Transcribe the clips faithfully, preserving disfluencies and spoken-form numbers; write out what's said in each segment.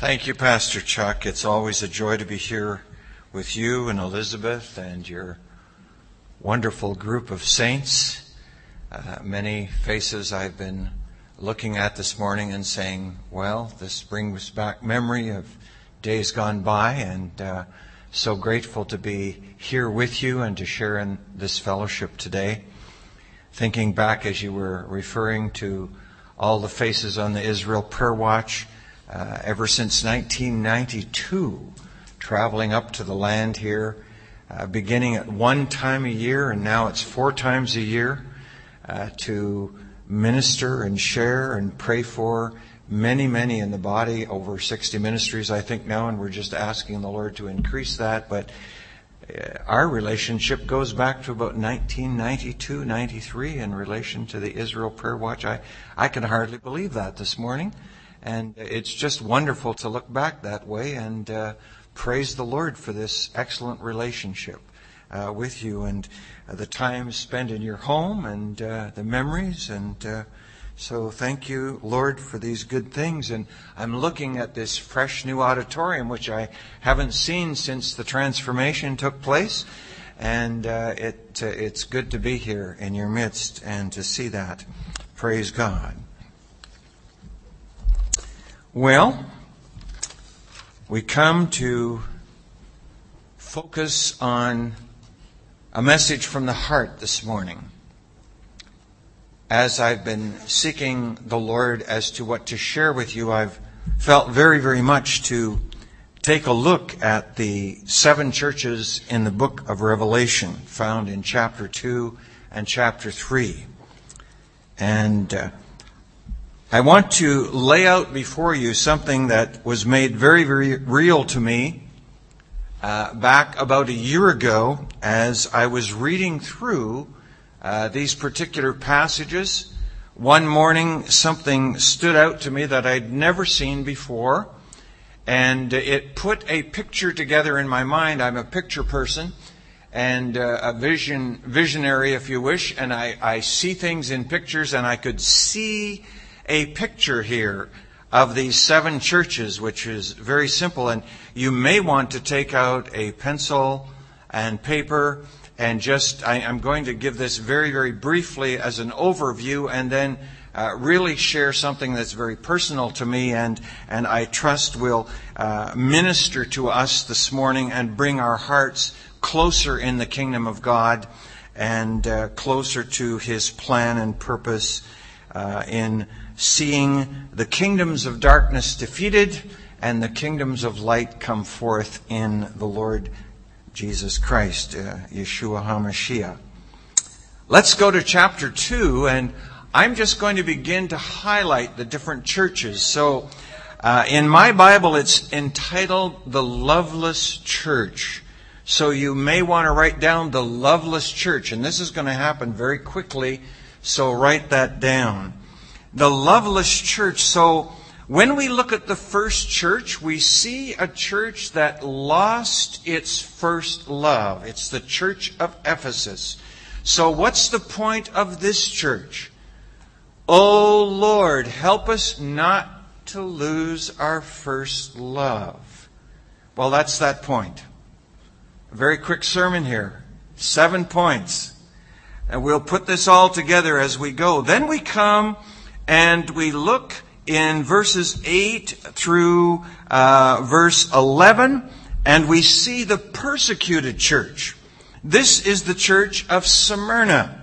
Thank you, Pastor Chuck. It's always a joy to be here with you and Elizabeth and your wonderful group of saints. Uh, many faces I've been looking at this morning and saying, well, this brings back memory of days gone by, and uh, so grateful to be here with you and to share in this fellowship today. Thinking back as you were referring to all the faces on the Israel Prayer Watch, Uh, ever since nineteen ninety-two, traveling up to the land here, uh, beginning at one time a year, and now it's four times a year, uh, to minister and share and pray for many, many in the body, over sixty ministries, I think now, and we're just asking the Lord to increase that. But uh, our relationship goes back to about nineteen ninety-two, ninety-three in relation to the Israel Prayer Watch. I, I can hardly believe that this morning. And it's just wonderful to look back that way and uh, praise the Lord for this excellent relationship uh, with you and uh, the time spent in your home and uh, the memories. And uh, so thank you, Lord, for these good things. And I'm looking at this fresh new auditorium, which I haven't seen since the transformation took place. And uh, it uh, it's good to be here in your midst and to see that. Praise God. Well, we come to focus on a message from the heart this morning. As I've been seeking the Lord as to what to share with you, I've felt very, very much to take a look at the seven churches in the book of Revelation, found in chapter two and chapter three. And uh, I want to lay out before you something that was made very, very real to me uh, back about a year ago as I was reading through uh, these particular passages. One morning, something stood out to me that I'd never seen before, and it put a picture together in my mind. I'm a picture person and uh, a vision visionary, if you wish, and I, I see things in pictures, and I could see a picture here of these seven churches, which is very simple. And you may want to take out a pencil and paper and just, I, I'm going to give this very, very briefly as an overview, and then uh, really share something that's very personal to me and, and I trust will uh, minister to us this morning and bring our hearts closer in the kingdom of God and uh, closer to His plan and purpose uh, in seeing the kingdoms of darkness defeated and the kingdoms of light come forth in the Lord Jesus Christ, uh, Yeshua HaMashiach. Let's go to chapter two, and I'm just going to begin to highlight the different churches. So uh, in my Bible, it's entitled The Loveless Church. So you may want to write down The Loveless Church, and this is going to happen very quickly, so write that down. The Loveless Church. So when we look at the first church, we see a church that lost its first love. It's the church of Ephesus. So what's the point of this church? Oh Lord, help us not to lose our first love. Well, that's that point. A very quick sermon here. Seven points. And we'll put this all together as we go. Then we come and we look in verses eight through uh, verse eleven, and we see the persecuted church. This is the church of Smyrna.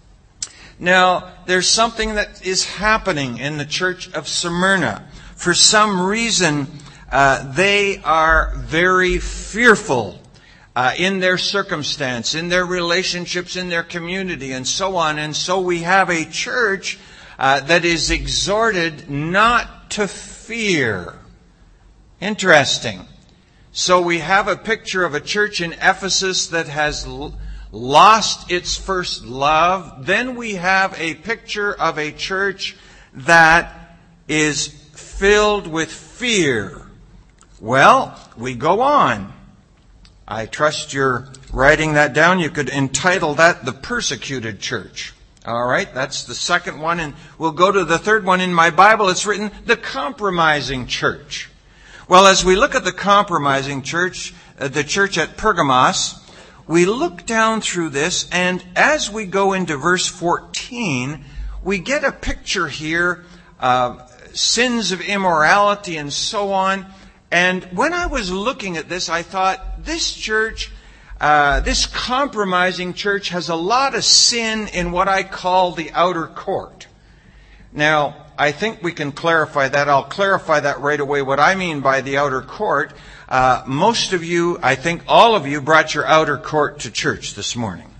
Now, there's something that is happening in the church of Smyrna. For some reason, uh, they are very fearful uh, in their circumstance, in their relationships, in their community, and so on. And so we have a church Uh, that is exhorted not to fear. Interesting. So we have a picture of a church in Ephesus that has l- lost its first love. Then we have a picture of a church that is filled with fear. Well, we go on. I trust you're writing that down. You could entitle that The Persecuted Church. All right, that's the second one. And we'll go to the third one. In my Bible, it's written The Compromising Church. Well, as we look at the compromising church, uh, the church at Pergamos, we look down through this, and as we go into verse fourteen, we get a picture here of sins of immorality and so on. And when I was looking at this, I thought, this church, uh, this compromising church has a lot of sin in what I call the outer court. Now, I think we can clarify that. I'll clarify that right away, what I mean by the outer court. Uh, most of you, I think all of you, brought your outer court to church this morning.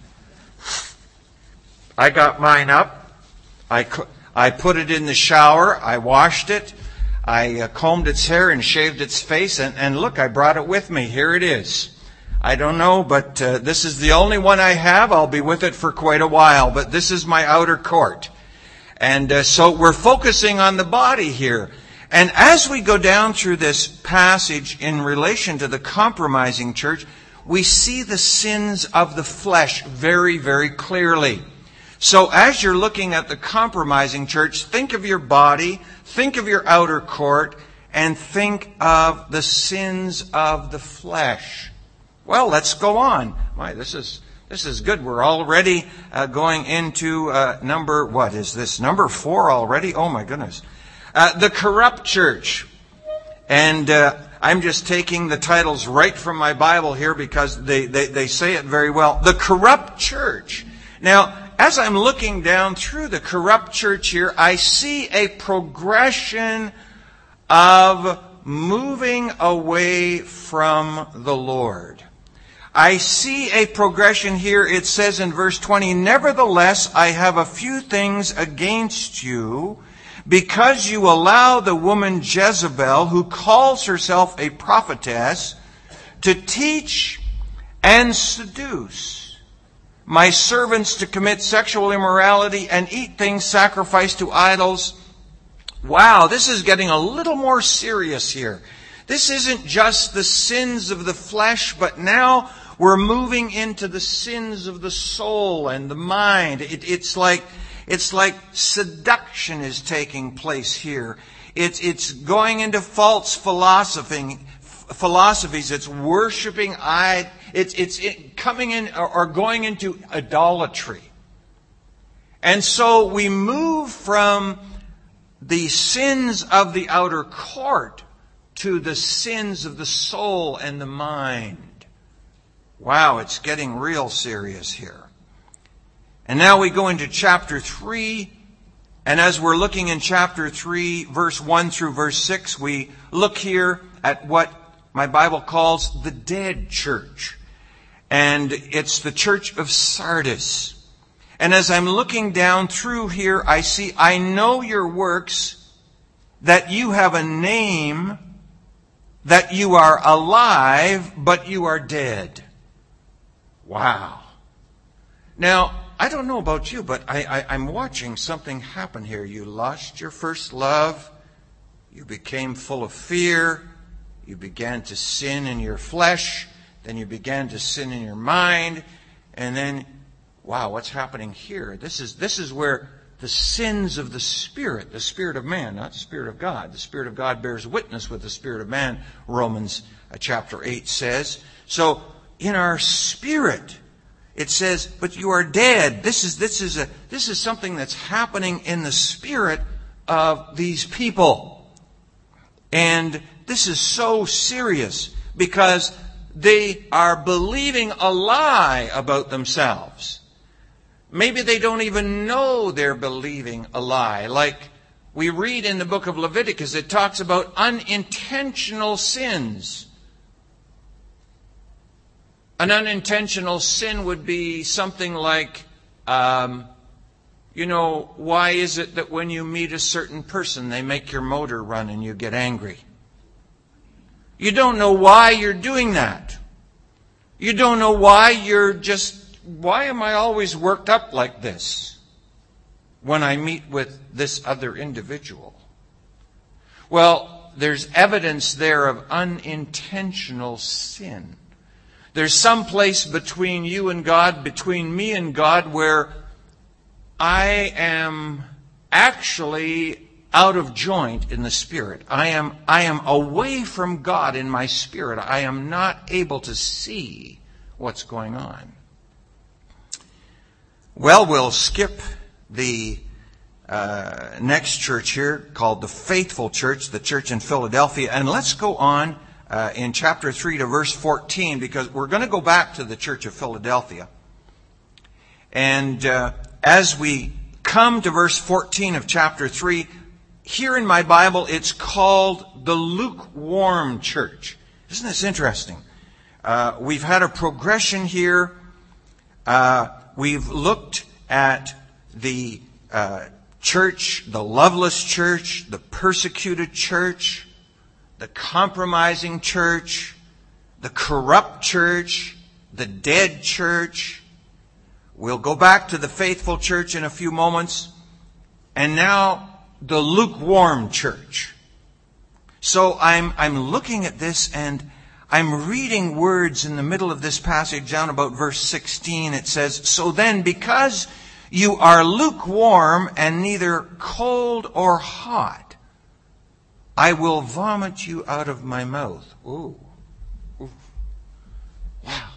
I got mine up. I, I put it in the shower. I washed it. I uh, combed its hair and shaved its face. And, and look, I brought it with me. Here it is. I don't know, but uh, this is the only one I have. I'll be with it for quite a while. But this is my outer court. And uh, so we're focusing on the body here. And as we go down through this passage in relation to the compromising church, we see the sins of the flesh very, very clearly. So as you're looking at the compromising church, think of your body, think of your outer court, and think of the sins of the flesh. Well, let's go on. My, this is... This is good. We're already uh, going into uh, number, what is this? Number four already? Oh my goodness. Uh, the corrupt church. And uh, I'm just taking the titles right from my Bible here because they, they, they say it very well. The corrupt church. Now, as I'm looking down through the corrupt church here, I see a progression of moving away from the Lord. I see a progression here. It says in verse twenty, "Nevertheless, I have a few things against you, because you allow the woman Jezebel, who calls herself a prophetess, to teach and seduce my servants to commit sexual immorality and eat things sacrificed to idols." Wow, this is getting a little more serious here. This isn't just the sins of the flesh, but now we're moving into the sins of the soul and the mind. It, it's like it's like seduction is taking place here. It's it's going into false philosophy, philosophies. It's worshiping I. It's it's it coming in or, or going into idolatry. And so we move from the sins of the outer court to the sins of the soul and the mind. Wow, it's getting real serious here. And now we go into chapter three. And as we're looking in chapter three, verse one through verse six, we look here at what my Bible calls the dead church. And it's the church of Sardis. And as I'm looking down through here, I see, "I know your works, that you have a name, that you are alive, but you are dead." Wow. Now, I don't know about you, but I, I, I'm watching something happen here. You lost your first love. You became full of fear. You began to sin in your flesh. Then you began to sin in your mind. And then, wow, what's happening here? This is, this is where the sins of the Spirit, the Spirit of man, not the Spirit of God. The Spirit of God bears witness with the Spirit of man, Romans uh, chapter eight says. So, in our spirit, it says, "But you are dead." This is, this is, a, this is something that's happening in the spirit of these people. And this is so serious because they are believing a lie about themselves. Maybe they don't even know they're believing a lie. Like we read in the book of Leviticus, it talks about unintentional sins. An unintentional sin would be something like, um, you know, why is it that when you meet a certain person, they make your motor run and you get angry? You don't know why you're doing that. You don't know why you're just, why am I always worked up like this when I meet with this other individual? Well, there's evidence there of unintentional sin. There's some place between you and God, between me and God, where I am actually out of joint in the spirit. I am, I am away from God in my spirit. I am not able to see what's going on. Well, we'll skip the uh, next church here called the Faithful Church, the church in Philadelphia, and let's go on uh, in chapter three to verse fourteen, because we're going to go back to the church of Philadelphia. And uh, as we come to verse fourteen of chapter three, here in my Bible, it's called the lukewarm church. Isn't this interesting? Uh, we've had a progression here. Uh, we've looked at the uh, church, the loveless church, the persecuted church, the compromising church, the corrupt church, the dead church. We'll go back to the faithful church in a few moments. And now, the lukewarm church. So I'm I'm looking at this and I'm reading words in the middle of this passage down about verse sixteen. It says, "So then, because you are lukewarm and neither cold or hot, I will vomit you out of my mouth." Ooh. Ooh. Wow.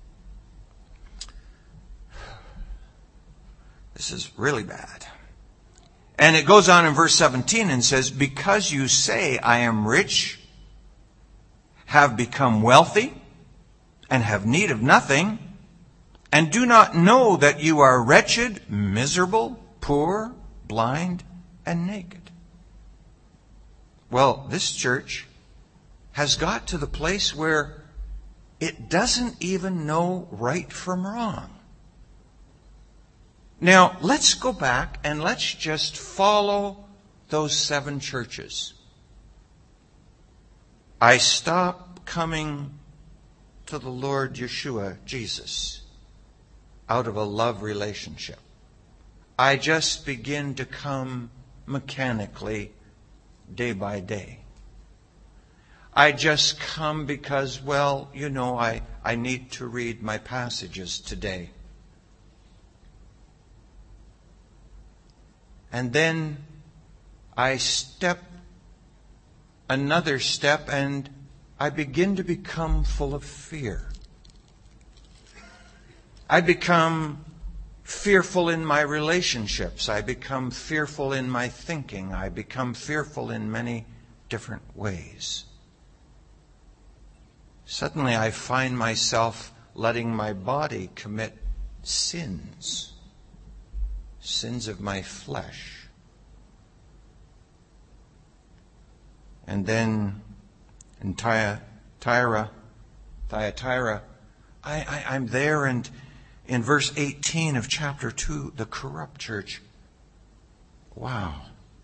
This is really bad. And it goes on in verse seventeen and says, "Because you say, I am rich, have become wealthy, and have need of nothing, and do not know that you are wretched, miserable, poor, blind, and naked." Well, this church has got to the place where it doesn't even know right from wrong. Now, let's go back and let's just follow those seven churches. I stop coming to the Lord Yeshua, Jesus, out of a love relationship. I just begin to come mechanically day by day. I just come because, well, you know, I, I need to read my passages today. And then I step another step and I begin to become full of fear. I become fearful in my relationships. I become fearful in my thinking. I become fearful in many different ways. Suddenly I find myself letting my body commit sins. Sins of my flesh. And then in Thyatira, Thyatira, I, I, I'm there, and in verse eighteen of chapter two, the corrupt church. Wow.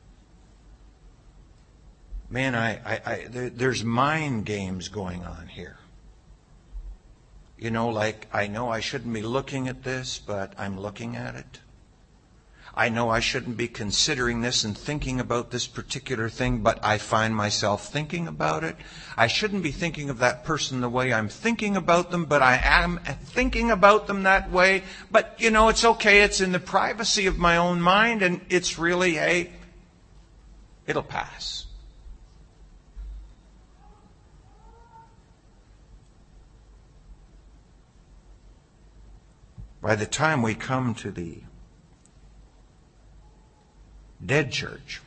Man, I, I, I there, there's mind games going on here. You know, like, I know I shouldn't be looking at this, but I'm looking at it. I know I shouldn't be considering this and thinking about this particular thing, but I find myself thinking about it. I shouldn't be thinking of that person the way I'm thinking about them, but I am thinking about them that way. But, you know, it's okay. It's in the privacy of my own mind, and it's really, hey, it'll pass. By the time we come to the dead church,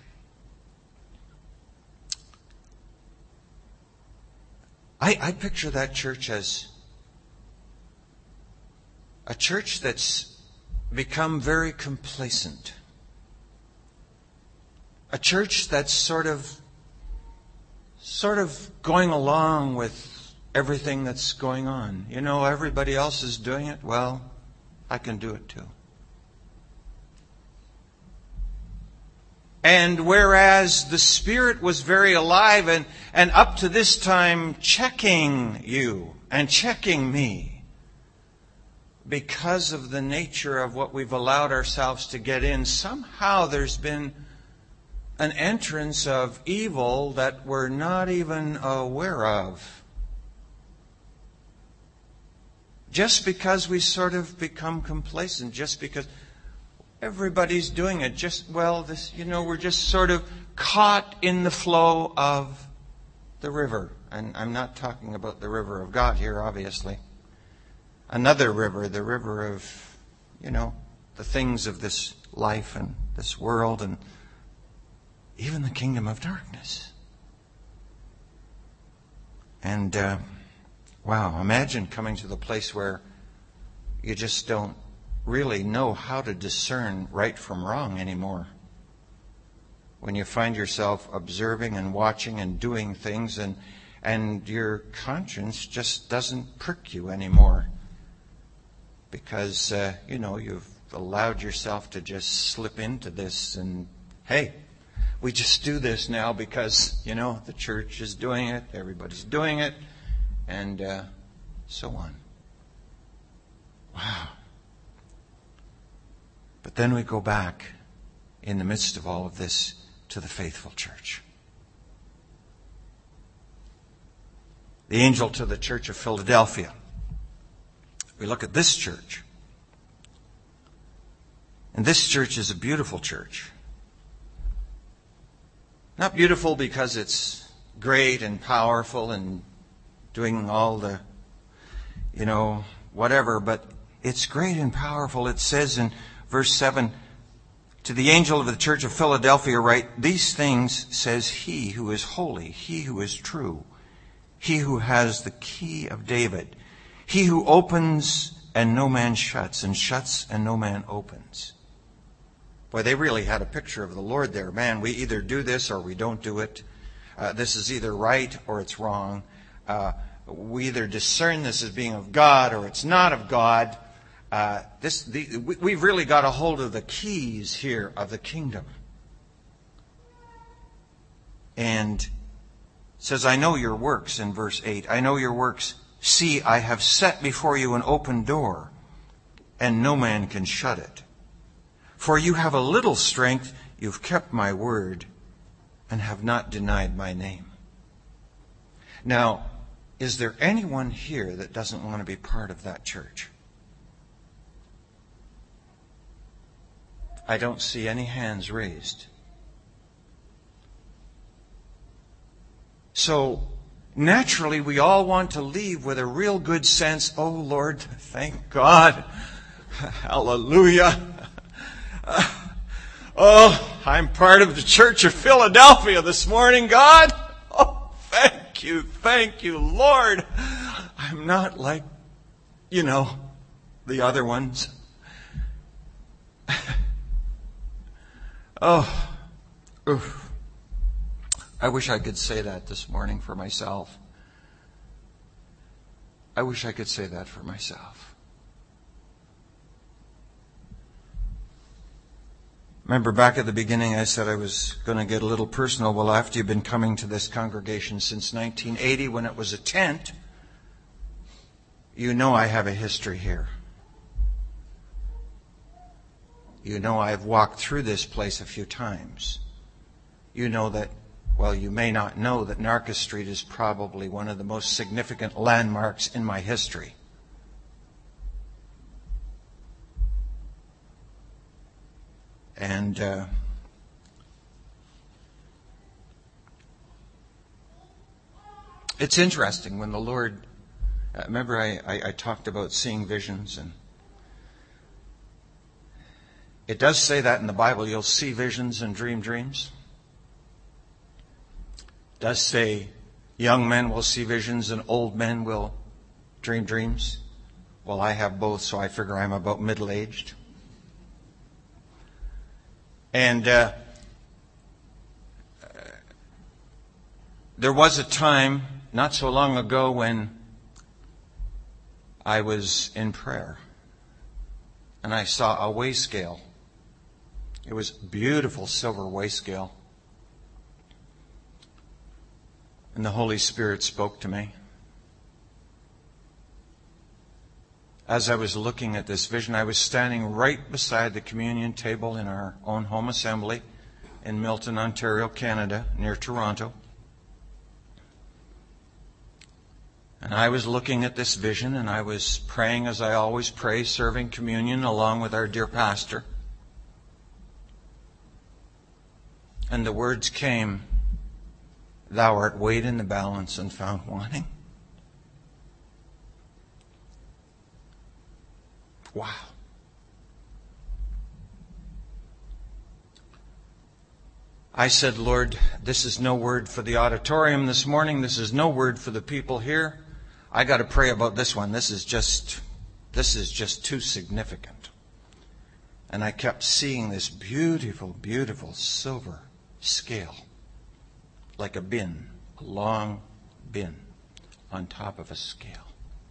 I, I picture that church as a church that's become very complacent. A church that's sort of sort of going along with everything that's going on. You know, everybody else is doing it. Well, I can do it too. And whereas the Spirit was very alive and, and up to this time checking you and checking me, because of the nature of what we've allowed ourselves to get in, somehow there's been an entrance of evil that we're not even aware of. Just because we sort of become complacent, just because... everybody's doing it. Just, well, this, you know, we're just sort of caught in the flow of the river. And I'm not talking about the river of God here, obviously. Another river, the river of, you know, the things of this life and this world and even the kingdom of darkness. And, uh, wow, imagine coming to the place where you just don't really know how to discern right from wrong anymore. When you find yourself observing and watching and doing things and and your conscience just doesn't prick you anymore. Because, uh, you know, you've allowed yourself to just slip into this and, hey, we just do this now because, you know, the church is doing it, everybody's doing it, and uh, so on. Wow. But then we go back in the midst of all of this to the faithful church. The angel to the church of Philadelphia. We look at this church. And this church is a beautiful church. Not beautiful because it's great and powerful and doing all the, you know, whatever, but it's great and powerful. It says in verse seven, to the angel of the church of Philadelphia write, these things says he who is holy, he who is true, he who has the key of David, he who opens and no man shuts, and shuts and no man opens. Boy, they really had a picture of the Lord there. Man, we either do this or we don't do it. Uh, this is either right or it's wrong. Uh, we either discern this as being of God or it's not of God. Uh, this, the, we, we've really got a hold of the keys here of the kingdom. And it says, I know your works in verse eight. I know your works. See, I have set before you an open door, and no man can shut it. For you have a little strength, you've kept my word, and have not denied my name. Now, is there anyone here that doesn't want to be part of that church? I don't see any hands raised. So, naturally, we all want to leave with a real good sense, oh Lord, thank God. Hallelujah. Oh, I'm part of the Church of Philadelphia this morning, God. Oh, thank you, thank you, Lord. I'm not like, you know, the other ones. Oh, oof. I wish I could say that this morning for myself. I wish I could say that for myself. Remember back at the beginning I said I was going to get a little personal. Well, after you've been coming to this congregation since nineteen eighty when it was a tent, you know I have a history here. You know I've walked through this place a few times. You know that, well, you may not know that Narcus Street is probably one of the most significant landmarks in my history. And uh, it's interesting when the Lord, uh, remember I, I, I talked about seeing visions, and it does say that in the Bible, you'll see visions and dream dreams. It does say young men will see visions and old men will dream dreams. Well, I have both, so I figure I'm about middle-aged. And uh, there was a time, not so long ago, when I was in prayer. And I saw a weigh scale. It was a beautiful silver weigh scale. And the Holy Spirit spoke to me. As I was looking at this vision, I was standing right beside the communion table in our own home assembly in Milton, Ontario, Canada, near Toronto. And I was looking at this vision, and I was praying as I always pray, serving communion along with our dear pastor. And the words came, "Thou art weighed in the balance and found wanting." Wow. I said, "Lord, this is no word for the auditorium this morning. This is no word for the people here. I got to pray about this one. This is just, this is just too significant." And I kept seeing this beautiful, beautiful silver scale, like a bin, a long bin on top of a scale.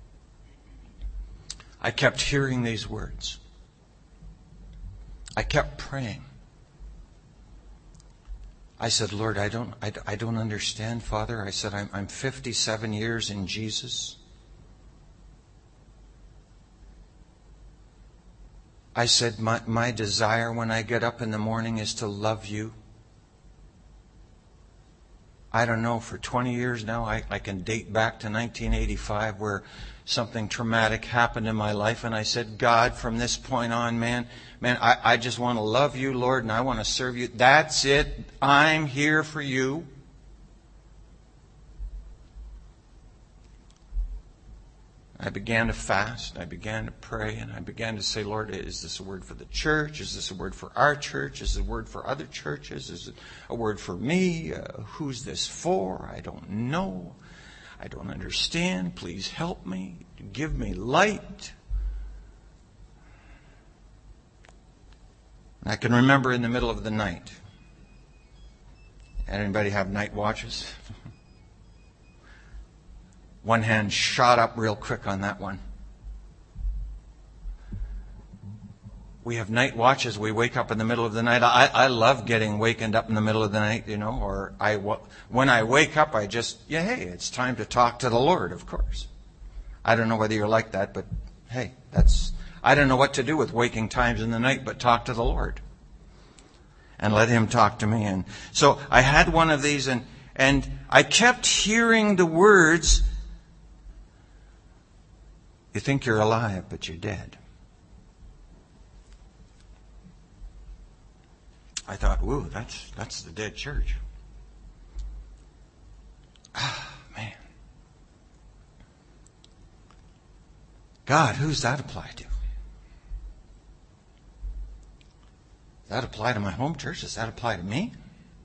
I kept hearing these words. I kept praying. I said, "Lord, I don't, I, I don't understand, Father." I said, I'm, I'm fifty-seven years in Jesus. I said, my, my desire when I get up in the morning is to love you. I don't know, for twenty years now, I, I can date back to nineteen eighty-five where something traumatic happened in my life. And I said, "God, from this point on, man, man, I, I just want to love you, Lord, and I want to serve you. That's it. I'm here for you." I began to fast. I began to pray. And I began to say, "Lord, is this a word for the church? Is this a word for our church? Is it a word for other churches? Is it a word for me? Uh, who's this for? I don't know. I don't understand. Please help me. Give me light." I can remember in the middle of the night. Anybody have night watches? One hand shot up real quick on that one. We have night watches. We wake up in the middle of the night. I, I love getting wakened up in the middle of the night, you know, or I, when I wake up, I just, yeah, hey, it's time to talk to the Lord, of course. I don't know whether you're like that, but hey, that's, I don't know what to do with waking times in the night, but talk to the Lord. And let Him talk to me. And so I had one of these, and, and I kept hearing the words, "You think you're alive, but you're dead." I thought, "Ooh, that's that's the dead church." Ah, man. God, who's that apply to? Does that apply to my home church? Does that apply to me?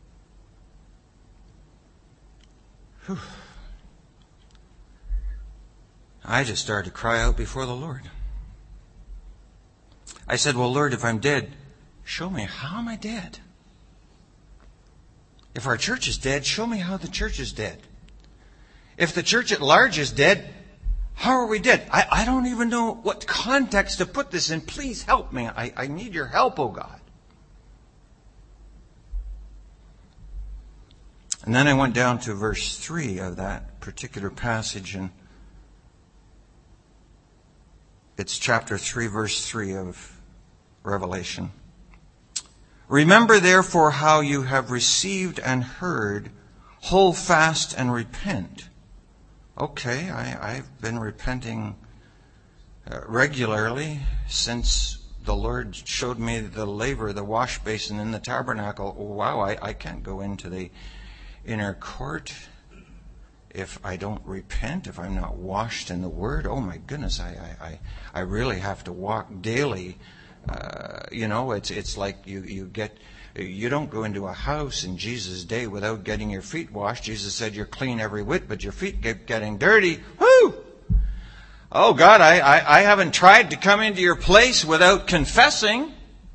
Whew. I just started to cry out before the Lord. I said, "Well, Lord, if I'm dead, show me how am I dead? If our church is dead, show me how the church is dead. If the church at large is dead, how are we dead? I, I don't even know what context to put this in. Please help me. I, I need your help, oh God." And then I went down to verse three of that particular passage, and it's chapter three, verse three of Revelation. "Remember therefore how you have received and heard, hold fast and repent." Okay, I, I've been repenting uh, regularly since the Lord showed me the laver, the wash basin in the tabernacle. Wow, I, I can't go into the inner court if I don't repent, if I'm not washed in the Word. Oh my goodness, I I, I really have to walk daily. Uh, you know, it's it's like you, you get, you don't go into a house in Jesus' day without getting your feet washed. Jesus said you're clean every whit, but your feet get getting dirty. Whoo! Oh God, I, I, I haven't tried to come into your place without confessing.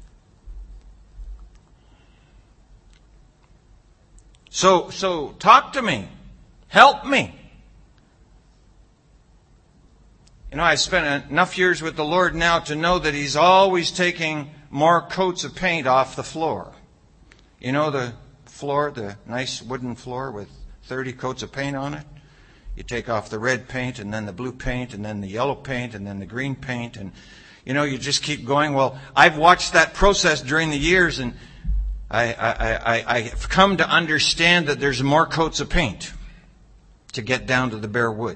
So, so talk to me. Help me. You know, I've spent enough years with the Lord now to know that He's always taking more coats of paint off the floor. You know the floor, the nice wooden floor with thirty coats of paint on it? You take off the red paint, and then the blue paint, and then the yellow paint, and then the green paint, and, you know, you just keep going. Well, I've watched that process during the years, and I, I, I, I've come to understand that there's more coats of paint to get down to the bare wood.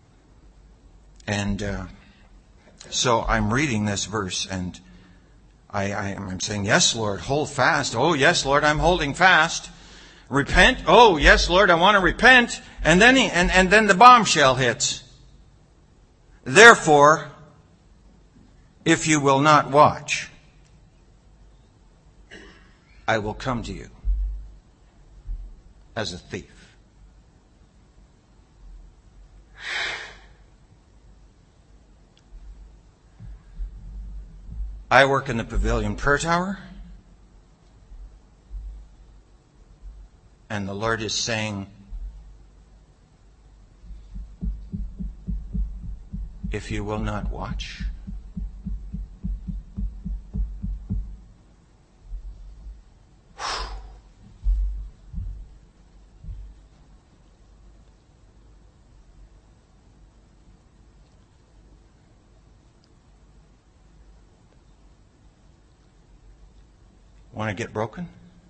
And uh, so I'm reading this verse, and I, I am saying, yes, Lord, hold fast. Oh, yes, Lord, I'm holding fast. Repent. Oh, yes, Lord, I want to repent. And then he, and, and then the bombshell hits. Therefore, if you will not watch, I will come to you as a thief. I work in the Pavilion Prayer Tower, and the Lord is saying, if you will not watch, want to get broken?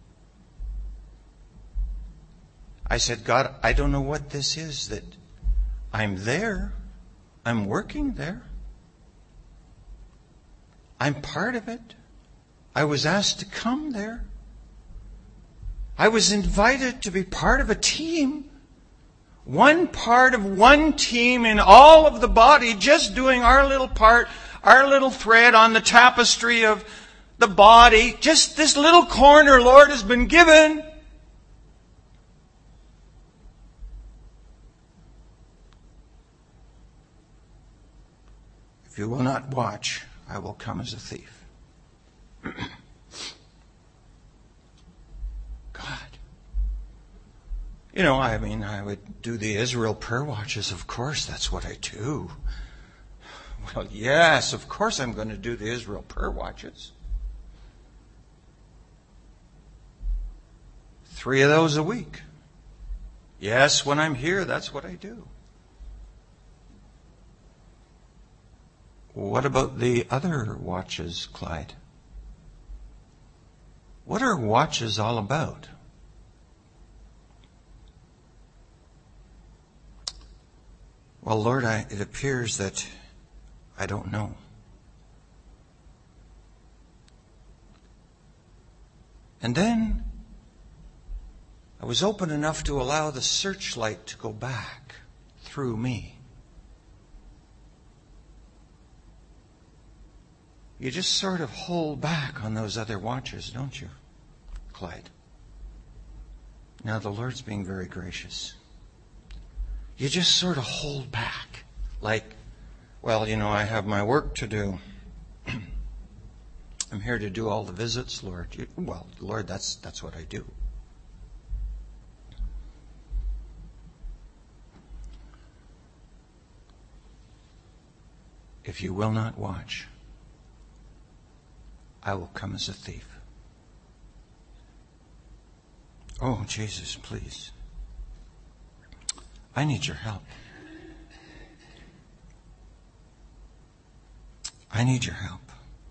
I said, God, I don't know what this is that I'm there. I'm working there. I'm part of it. I was asked to come there. I was invited to be part of a team. One part of one team in all of the body, just doing our little part, our little thread on the tapestry of the body. Just this little corner, Lord, has been given. If you will not watch, I will come as a thief. God. You know, I mean, I would do the Israel prayer watches. Of course, that's what I do. Well, yes, of course I'm going to do the Israel prayer watches. Three of those a week. Yes, when I'm here, that's what I do. What about the other watches, Clyde? What are watches all about? Well, Lord, I, it appears that I don't know. And then I was open enough to allow the searchlight to go back through me. You just sort of hold back on those other watches, don't you, Clyde? Now the Lord's being very gracious. You just sort of hold back. Like, well, you know, I have my work to do. I'm here to do all the visits, Lord. You, well, Lord, that's that's what I do. If you will not watch, I will come as a thief. Oh, Jesus, please. I need your help. I need your help.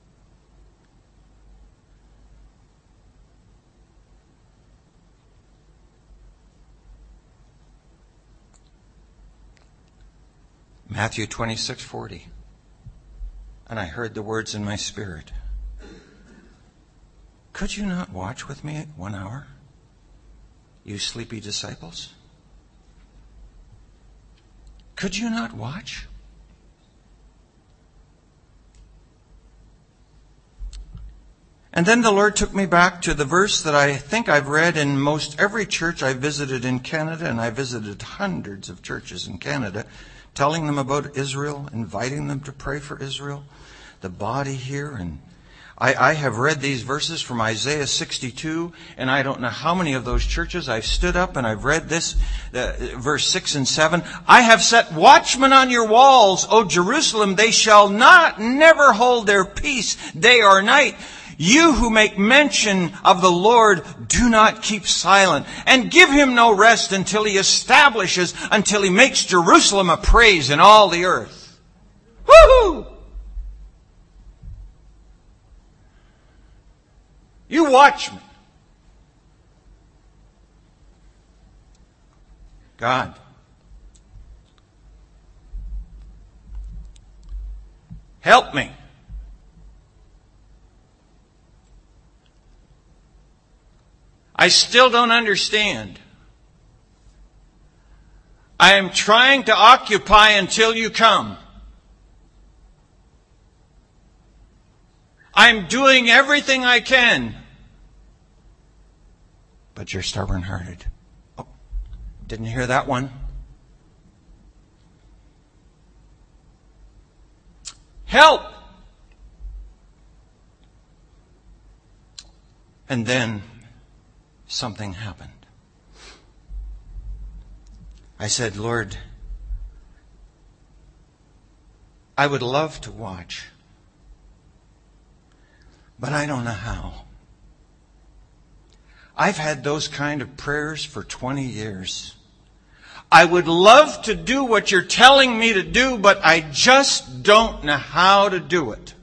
Matthew twenty-six forty. And I heard the words in my spirit. Could you not watch with me one hour, you sleepy disciples? Could you not watch? And then the Lord took me back to the verse that I think I've read in most every church I visited in Canada, and I visited hundreds of churches in Canada, telling them about Israel, inviting them to pray for Israel, the body here. And I, I have read these verses from Isaiah sixty-two, and I don't know how many of those churches I've stood up and I've read this, uh, verse six and seven. I have set watchmen on your walls, O Jerusalem. They shall not, never hold their peace day or night. You who make mention of the Lord, do not keep silent, and give him no rest until he establishes, until he makes Jerusalem a praise in all the earth. Woo-hoo! You watch me. God. Help me. I still don't understand. I am trying to occupy until you come. I'm doing everything I can. But you're stubborn-hearted. Oh, didn't hear that one. Help! And then something happened. I said, Lord, I would love to watch, but I don't know how. I've had those kind of prayers for twenty years. I would love to do what you're telling me to do, but I just don't know how to do it.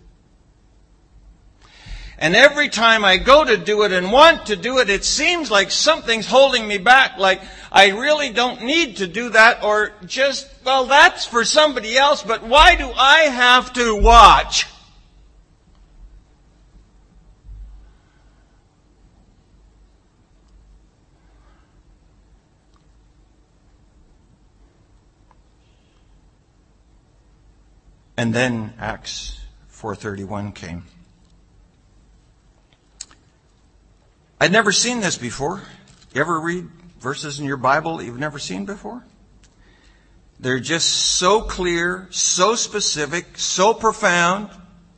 And every time I go to do it and want to do it, it seems like something's holding me back, like I really don't need to do that, or just, well, that's for somebody else, but why do I have to watch? And then Acts four thirty-one came. I'd never seen this before. You ever read verses in your Bible that you've never seen before? They're just so clear, so specific, so profound.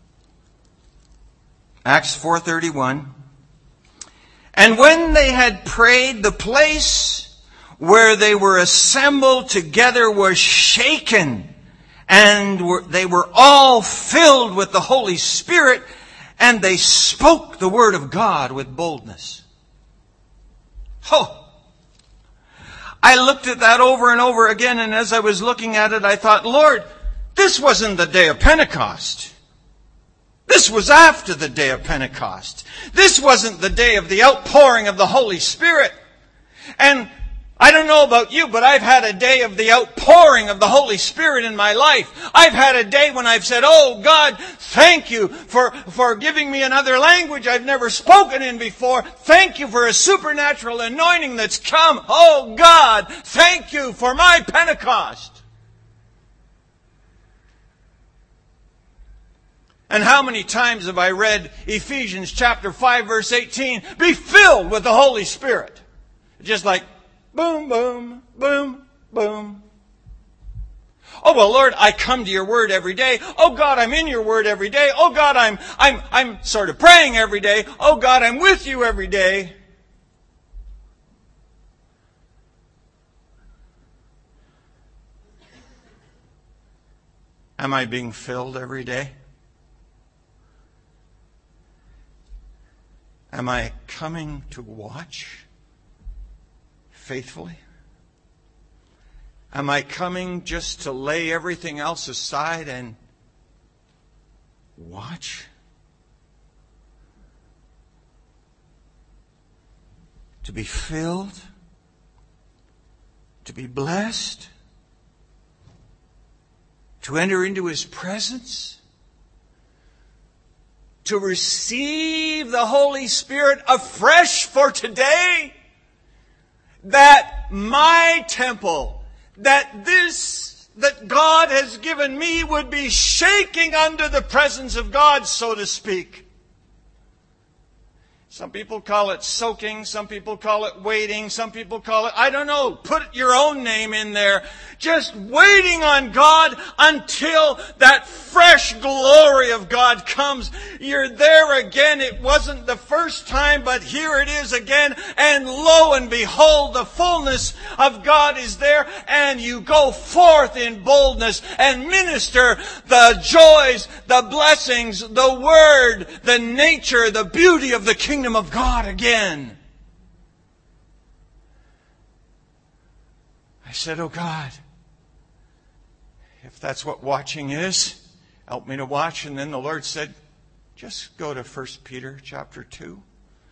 Acts four thirty-one. And when they had prayed, the place where they were assembled together was shaken. And were, they were all filled with the Holy Spirit, and they spoke the word of God with boldness. Oh! I looked at that over and over again, and as I was looking at it, I thought, Lord, this wasn't the day of Pentecost. This was after the day of Pentecost. This wasn't the day of the outpouring of the Holy Spirit. And I don't know about you, but I've had a day of the outpouring of the Holy Spirit in my life. I've had a day when I've said, oh God, thank you for, for giving me another language I've never spoken in before. Thank you for a supernatural anointing that's come. Oh God, thank you for my Pentecost. And how many times have I read Ephesians chapter five verse eighteen, be filled with the Holy Spirit. Just like, boom, boom, boom, boom. Oh, well, Lord, I come to your word every day. Oh, God, I'm in your word every day. Oh, God, I'm, I'm, I'm sort of praying every day. Oh, God, I'm with you every day. Am I being filled every day? Am I coming to watch faithfully? Am I coming just to lay everything else aside and watch? To be filled? To be blessed? To enter into His presence? To receive the Holy Spirit afresh for today? That my temple, that this that God has given me would be shaking under the presence of God, so to speak. Some people call it soaking, some people call it waiting, some people call it, I don't know, put your own name in there. Just waiting on God until that fresh glory of God comes. You're there again. It wasn't the first time, but here it is again. And lo and behold, the fullness of God is there. And you go forth in boldness and minister the joys, the blessings, the word, the nature, the beauty of the kingdom of God again. I said, oh God, if that's what watching is, help me to watch. And then the Lord said, just go to First Peter chapter two,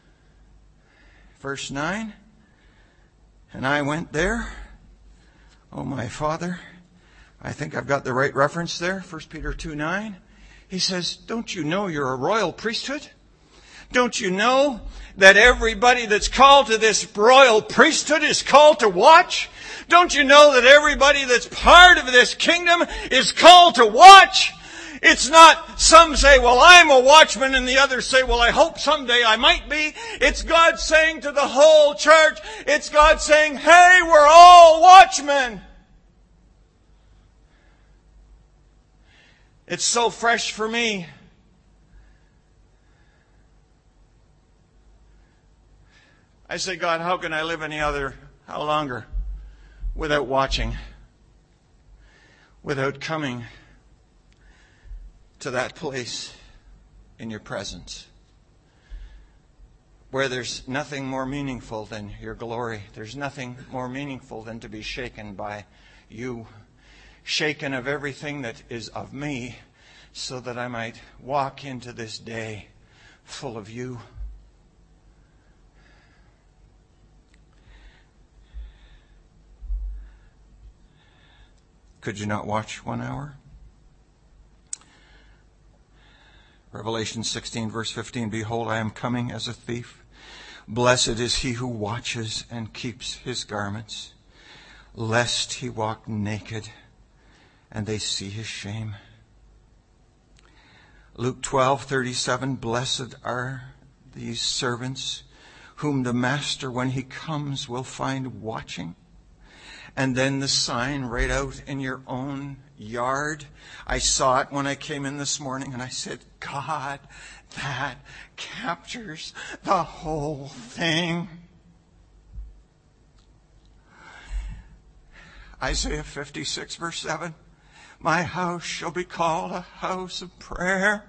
verse nine. And I went there. Oh, my Father, I think I've got the right reference there. First Peter two nine. He says, don't you know you're a royal priesthood? Don't you know that everybody that's called to this royal priesthood is called to watch? Don't you know that everybody that's part of this kingdom is called to watch? It's not some say, well, I'm a watchman, and the others say, well, I hope someday I might be. It's God saying to the whole church, it's God saying, hey, we're all watchmen. It's so fresh for me. I say, God, how can I live any other, how longer, without watching, without coming to that place in your presence, where there's nothing more meaningful than your glory. There's nothing more meaningful than to be shaken by you, shaken of everything that is of me, so that I might walk into this day full of you. Could you not watch one hour? Revelation sixteen, verse fifteen, behold, I am coming as a thief. Blessed is he who watches and keeps his garments, lest he walk naked and they see his shame. Luke twelve, thirty-seven, blessed are these servants whom the master, when he comes, will find watching. And then the sign right out in your own yard. I saw it when I came in this morning, and I said, God, that captures the whole thing. Isaiah fifty-six, verse seven. My house shall be called a house of prayer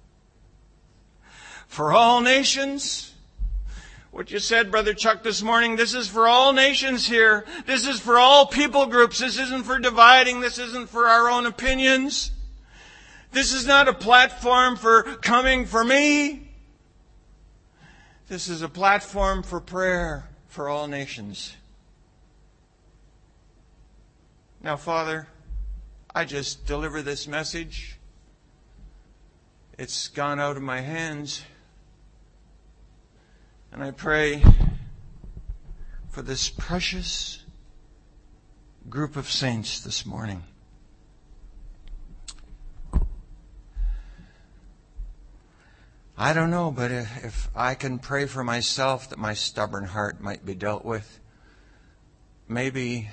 for all nations. What you said, Brother Chuck, this morning, this is for all nations here. This is for all people groups. This isn't for dividing. This isn't for our own opinions. This is not a platform for coming for me. This is a platform for prayer for all nations. Now, Father, I just deliver this message. It's gone out of my hands. And I pray for this precious group of saints this morning. I don't know, but if I can pray for myself that my stubborn heart might be dealt with, maybe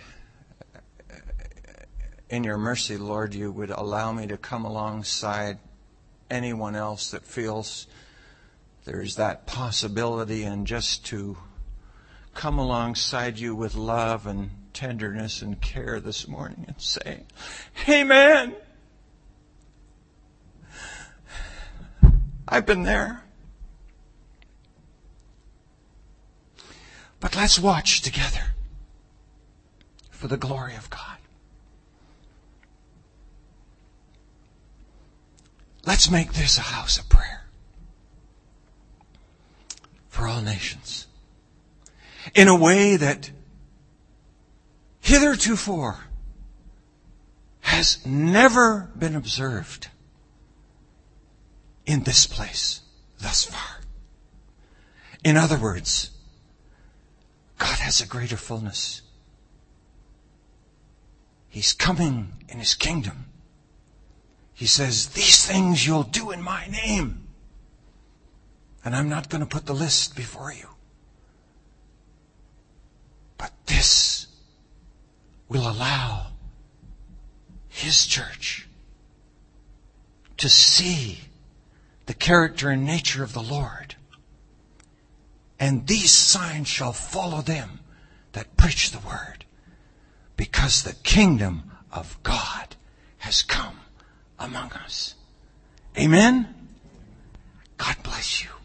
in your mercy, Lord, you would allow me to come alongside anyone else that feels there's that possibility, and just to come alongside you with love and tenderness and care this morning and say, Amen. I've been there. But let's watch together for the glory of God. Let's make this a house of prayer for all nations, in a way that hitherto has never been observed in this place thus far. In other words, God has a greater fullness. He's coming in His kingdom. He says, these things you'll do in my name. And I'm not going to put the list before you. But this will allow His church to see the character and nature of the Lord. And these signs shall follow them that preach the word, because the kingdom of God has come among us. Amen? God bless you.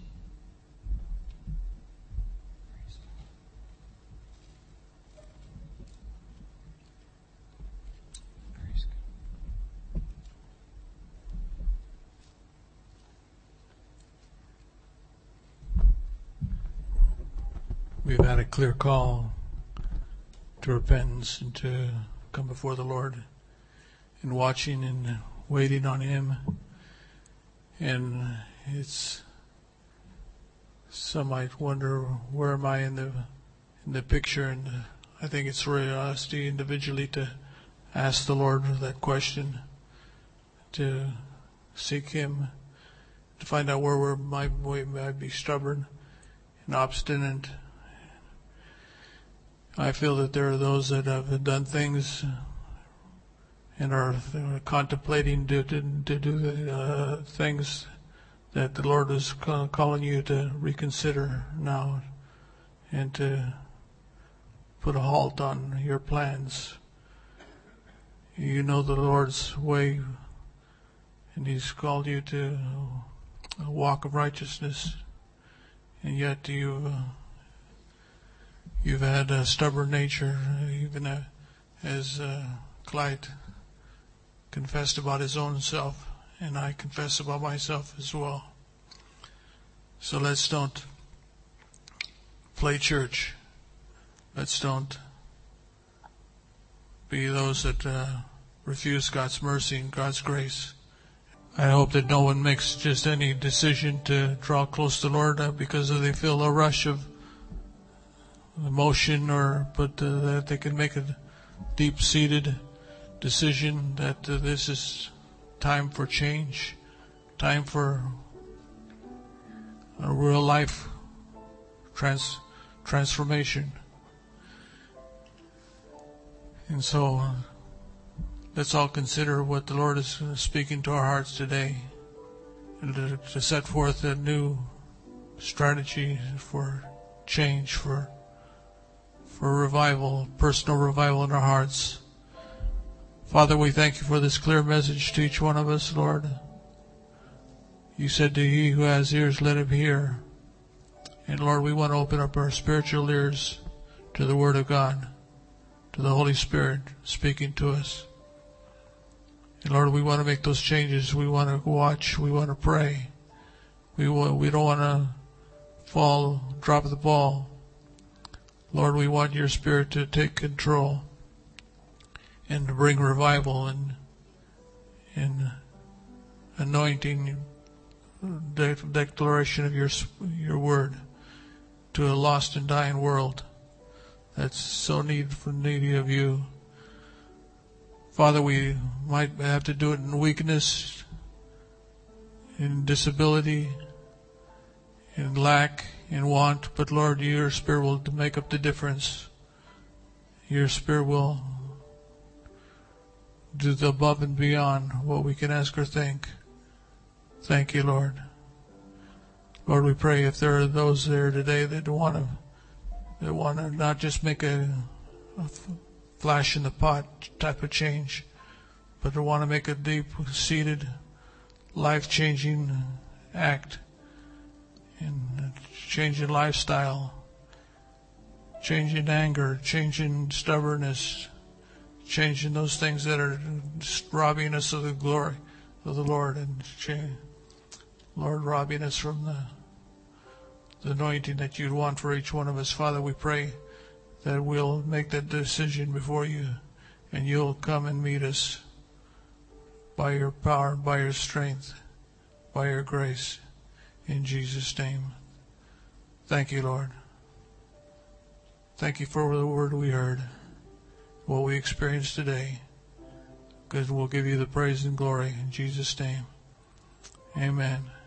We've had a clear call to repentance and to come before the Lord and watching and waiting on Him. And it's Some might wonder, where am I in the in the picture? And I think it's curiosity individually to ask the Lord that question, to seek Him, to find out where we might, we might be stubborn and obstinate. I feel that there are those that have done things and are contemplating to, to, to do uh, things that the Lord is calling you to reconsider now and to put a halt on your plans. You know the Lord's way, and He's called you to a walk of righteousness, and yet you, uh, you've had a stubborn nature, even uh, as uh, Clyde confessed about his own self, and I confess about myself as well. So let's don't play church. Let's don't be those that uh, refuse God's mercy and God's grace. I hope that no one makes just any decision to draw close to the Lord uh, because they feel a rush of emotion, or but uh, that they can make a deep-seated decision that uh, this is time for change, time for a real life trans transformation. And so uh, let's all consider what the Lord is speaking to our hearts today, and to, to set forth a new strategy for change, for for revival, personal revival in our hearts. Father, we thank you for this clear message to each one of us, Lord. You said to he who has ears, let him hear. And Lord, we want to open up our spiritual ears to the Word of God, to the Holy Spirit speaking to us. And Lord, we want to make those changes. We want to watch. We want to pray. We want, we don't want to fall, drop the ball. Lord, we want your Spirit to take control and to bring revival and, and anointing, de- declaration of your, your word to a lost and dying world that's so need for needy of you. Father, we might have to do it in weakness, in disability, in lack, in want, but Lord, your Spirit will make up the difference. Your Spirit will do the above and beyond what we can ask or think. Thank you, Lord. Lord, we pray if there are those there today that want to, that want to not just make a, a flash in the pot type of change, but they want to make a deep-seated, life-changing act and changing lifestyle, changing anger, changing stubbornness, changing those things that are robbing us of the glory of the Lord, and Lord, robbing us from the, the anointing that you'd want for each one of us. Father, we pray that we'll make that decision before you, and you'll come and meet us by your power, by your strength, by your grace. In Jesus' name. Thank you, Lord. Thank you for the word we heard, what we experienced today. Because we'll give you the praise and glory in Jesus' name. Amen.